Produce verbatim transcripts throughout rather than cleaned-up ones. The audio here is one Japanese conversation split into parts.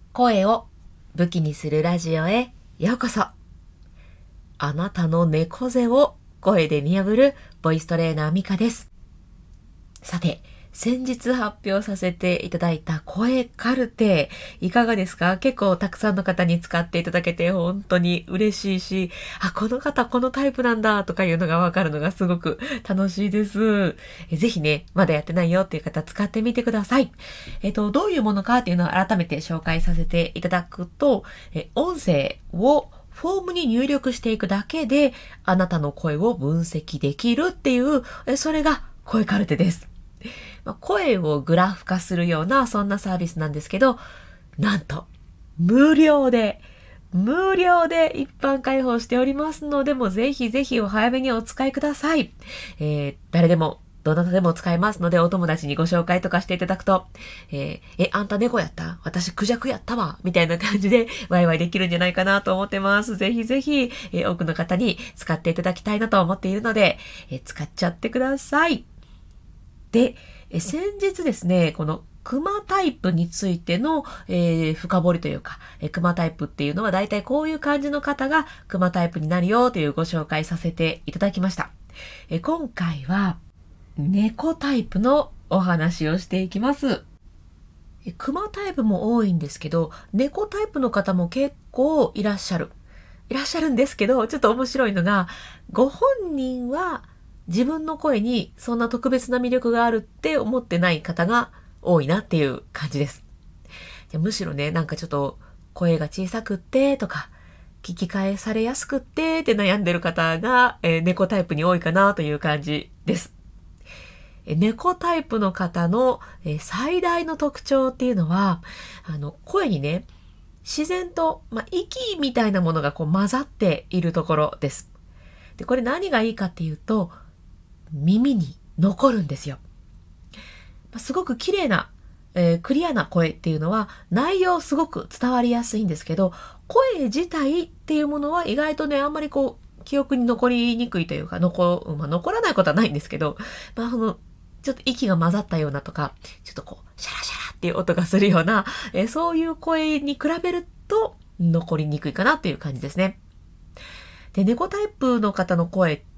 声を武器にするラジオへようこそ。あなたの猫背を声で見破るボイストレーナーミカです。さて、先日発表させていただいた声カルテ、いかがですか？結構たくさんの方に使っていただけて本当に嬉しいし、あ、この方このタイプなんだとかいうのがわかるのがすごく楽しいです。えぜひね、まだやってないよっていう方使ってみてください。えっと、どういうものかっていうのを改めて紹介させていただくと、え音声をフォームに入力していくだけで、あなたの声を分析できるっていう、えそれが声カルテです。声をグラフ化するようなそんなサービスなんですけど、なんと無料で無料で一般開放しておりますので、もうぜひぜひお早めにお使いください。えー、誰でもどなたでも使えますので、お友達にご紹介とかしていただくと、えー、え、あんた猫やった？私クジャクやったわみたいな感じでワイワイできるんじゃないかなと思ってます。ぜひぜひ、えー、多くの方に使っていただきたいなと思っているので、えー、使っちゃってください。で、え先日ですね、このクマタイプについての、えー、深掘りというか、えクマタイプっていうのはだいたいこういう感じの方がクマタイプになるよというご紹介させていただきました。え今回は猫タイプのお話をしていきます。えクマタイプも多いんですけど、猫タイプの方も結構いらっしゃる。いらっしゃるんですけど、ちょっと面白いのが、ご本人は自分の声にそんな特別な魅力があるって思ってない方が多いなっていう感じです。むしろね、なんかちょっと声が小さくってとか、聞き返されやすくってって悩んでる方が、えー、猫タイプに多いかなという感じです。えー、猫タイプの方の、えー、最大の特徴っていうのは、あの声にね、自然と、まあ、息みたいなものがこう混ざっているところです。で、これ何がいいかっていうと、耳に残るんですよ。すごく綺麗な、えー、クリアな声っていうのは内容すごく伝わりやすいんですけど、声自体っていうものは意外とね、あんまりこう、記憶に残りにくいというか、残、まあ、残らないことはないんですけど、まあ、その、ちょっと息が混ざったようなとか、ちょっとこう、シャラシャラっていう音がするような、えー、そういう声に比べると残りにくいかなっていう感じですね。で、猫タイプの方の声って、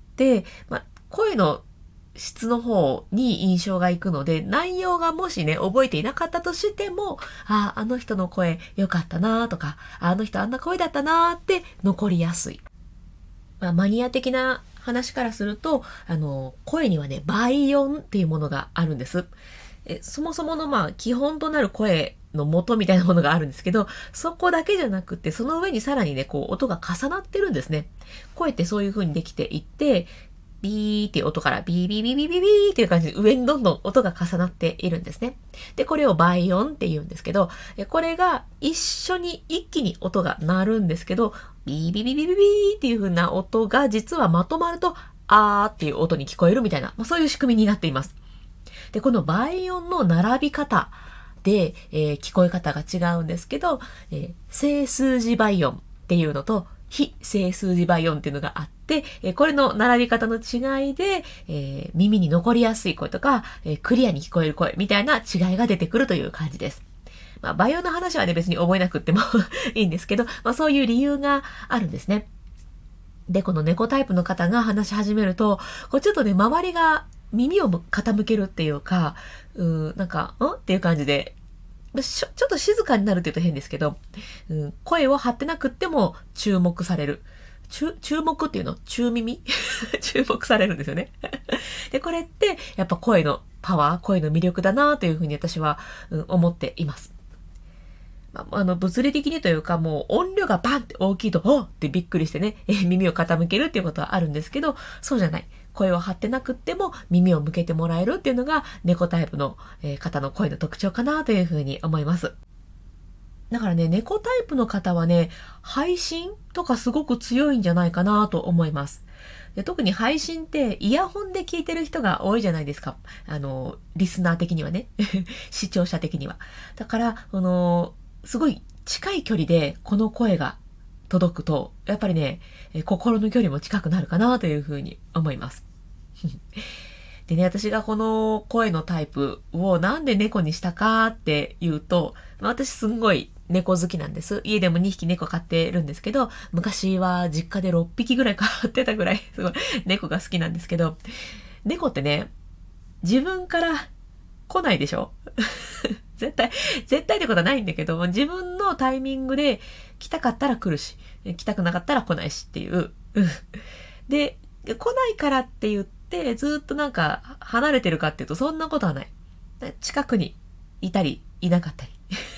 まあ、声の質の方に印象がいくので、内容がもしね、覚えていなかったとしても、あ、あの人の声良かったなとか、あの人あんな声だったなって残りやすい。まあ、マニア的な話からすると、あの、声にはね、倍音っていうものがあるんです。えそもそものまあ、基本となる声の元みたいなものがあるんですけど、そこだけじゃなくて、その上にさらにね、こう、音が重なってるんですね。声ってそういう風にできていって、ビーっていう音からビービービービービービーっていう感じで上にどんどん音が重なっているんですね。で、これを倍音って言うんですけど、これが一緒に一気に音が鳴るんですけど、ビービービービービービーっていう風な音が実はまとまると、あーっていう音に聞こえるみたいな、まあ、そういう仕組みになっています。で、この倍音の並び方で、えー、聞こえ方が違うんですけど、えー、整数字倍音っていうのと、非整数字倍音っていうのがあって、えー、これの並び方の違いで、えー、耳に残りやすい声とか、えー、クリアに聞こえる声みたいな違いが出てくるという感じです。まあ、倍音の話はね、別に覚えなくってもいいんですけど、まあ、そういう理由があるんですね。で、この猫タイプの方が話し始めると、こうちょっとね、周りが耳を傾けるっていうか、うーなんか、んっていう感じで、ちょちょっと静かになるって言うと変ですけど、うん、声を張ってなくっても注目される。注注目っていうの中耳注目されるんですよね。で、これって、やっぱ声のパワー、声の魅力だなというふうに私は、うん、思っています。まあ、あの、物理的にというか、もう音量がバンって大きいと、おってびっくりしてね、えー、耳を傾けるっていうことはあるんですけど、そうじゃない。声を張ってなくっても耳を向けてもらえるっていうのが猫タイプの、えー、方の声の特徴かなというふうに思います。だからね、猫タイプの方はね、配信とかすごく強いんじゃないかなと思います。で特に配信ってイヤホンで聞いてる人が多いじゃないですか。あの、リスナー的にはね。視聴者的には。だから、あの、すごい近い距離でこの声が届くと、やっぱりね、心の距離も近くなるかなというふうに思います。でね、私がこの声のタイプをなんで猫にしたかっていうと、私すんごい猫好きなんです。家でもにひき猫飼ってるんですけど、昔は実家でろっぴきぐらい飼ってたぐらい、すごい猫が好きなんですけど、猫ってね、自分から来ないでしょ絶対、絶対ってことはないんだけど、自分のタイミングで来たかったら来るし、来たくなかったら来ないしっていう。で、来ないからって言って、ずっとなんか離れてるかっていうと、そんなことはない。近くにいたり、いなかったり。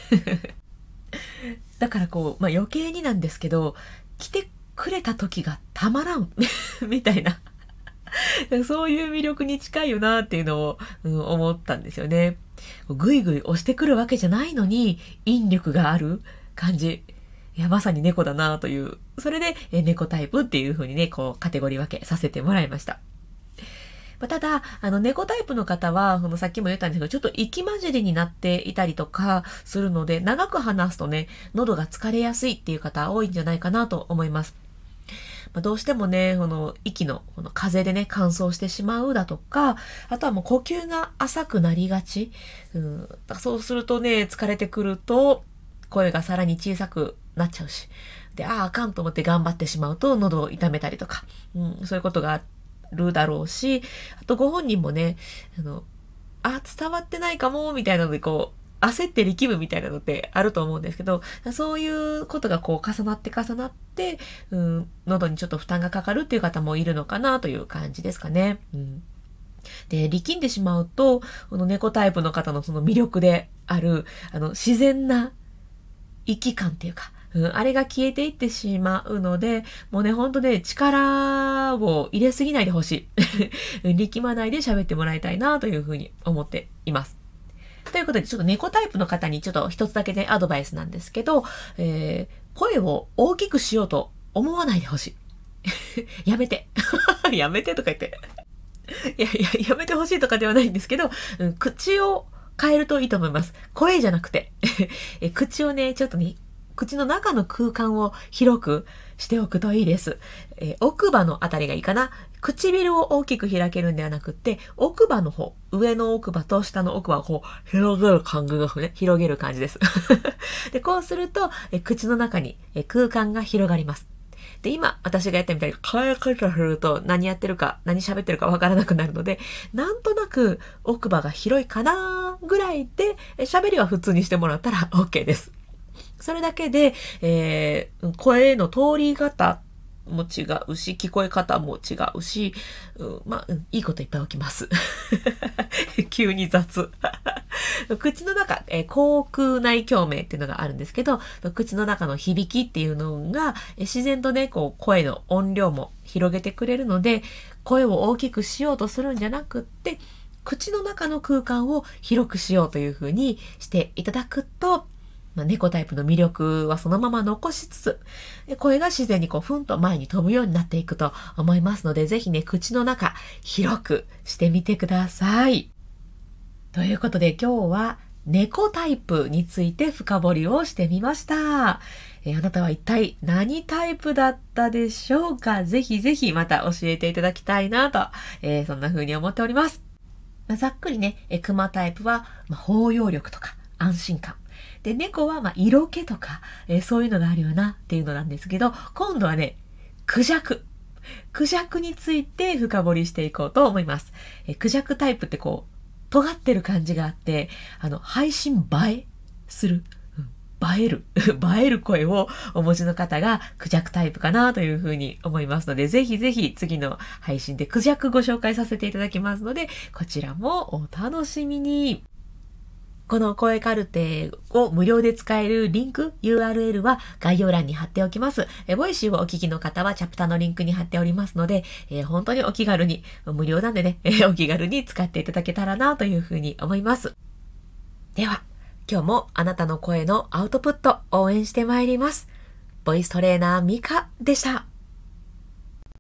だからこう、まあ余計になんですけど、来てくれた時がたまらんみたいな。そういう魅力に近いよなっていうのを、うん、思ったんですよね。ぐいぐい押してくるわけじゃないのに、引力がある感じ。いや、まさに猫だなという。それで、え猫タイプっていう風にね、こう、カテゴリー分けさせてもらいました。ただ、あの、猫タイプの方は、このさっきも言ったんですけど、ちょっと息混じりになっていたりとかするので、長く話すとね、喉が疲れやすいっていう方多いんじゃないかなと思います。まあ、どうしてもね、この息のこの風でね、乾燥してしまうだとか、あとはもう呼吸が浅くなりがち。うん、そうするとね、疲れてくると、声がさらに小さくなっちゃうし。で、ああ、あかんと思って頑張ってしまうと、喉を痛めたりとか、うん、そういうことがあるだろうし、あとご本人もね、あの、あ、伝わってないかも、みたいなので、こう、焦って力むみたいなのってあると思うんですけど、そういうことがこう重なって重なって、うん、喉にちょっと負担がかかるっていう方もいるのかなという感じですかね。うん、で、力んでしまうと、この猫タイプの方のその魅力である、あの、自然な息感っていうか、うん、あれが消えていってしまうので、もうね、ほんとね、力を入れすぎないでほしい。力まないで喋ってもらいたいなというふうに思っています。ということで、ちょっと猫タイプの方にちょっと一つだけでアドバイスなんですけど、えー、声を大きくしようと思わないでほしい。やめて。やめてとか言って。いやいや、やめてほしいとかではないんですけど、うん、口を変えるといいと思います。声じゃなくて。え口をね、ちょっとね、口の中の空間を広くしておくといいです。えー、奥歯のあたりがいいかな。唇を大きく開けるんではなくって、奥歯の方、上の奥歯と下の奥歯をこう広げる感じですね。広げる感じです。で、こうすると、え口の中にえ空間が広がります。で、今、私がやったみたいに、変え方すると何やってるか、何喋ってるかわからなくなるので、なんとなく奥歯が広いかなぐらいで、喋りは普通にしてもらったら OK です。それだけで、えー、声の通り方も違うし、聞こえ方も違うし、うん、まあ、うん、いいこといっぱい起きます。急に雑。口の中、えー、口腔内共鳴っていうのがあるんですけど、口の中の響きっていうのが、えー、自然とね、こう、声の音量も広げてくれるので、声を大きくしようとするんじゃなくって、口の中の空間を広くしようというふうにしていただくと、まあ、猫タイプの魅力はそのまま残しつつ、声が自然にこうふんと前に飛ぶようになっていくと思いますので、ぜひね、口の中広くしてみてください。ということで今日は猫タイプについて深掘りをしてみました。えー、あなたは一体何タイプだったでしょうか？ぜひぜひまた教えていただきたいなと、えー、そんな風に思っております。まあ、ざっくりね、えクマタイプは、まあ、包容力とか安心感。で、猫はまあ色気とか、えー、そういうのがあるよなっていうのなんですけど、今度はね、クジャク。クジャクについて深掘りしていこうと思います。えー、クジャクタイプってこう、尖ってる感じがあって、あの、配信映えする。映える。映える声をお持ちの方がクジャクタイプかなというふうに思いますので、ぜひぜひ次の配信でクジャクご紹介させていただきますので、こちらもお楽しみに。この声カルテを無料で使えるリンク ユーアールエル は概要欄に貼っておきます。えボイシーをお聞きの方はチャプターのリンクに貼っておりますので、えー、本当にお気軽に、無料なんでね、えー、お気軽に使っていただけたらなというふうに思います。では、今日もあなたの声のアウトプット応援してまいります。ボイストレーナーミカでした。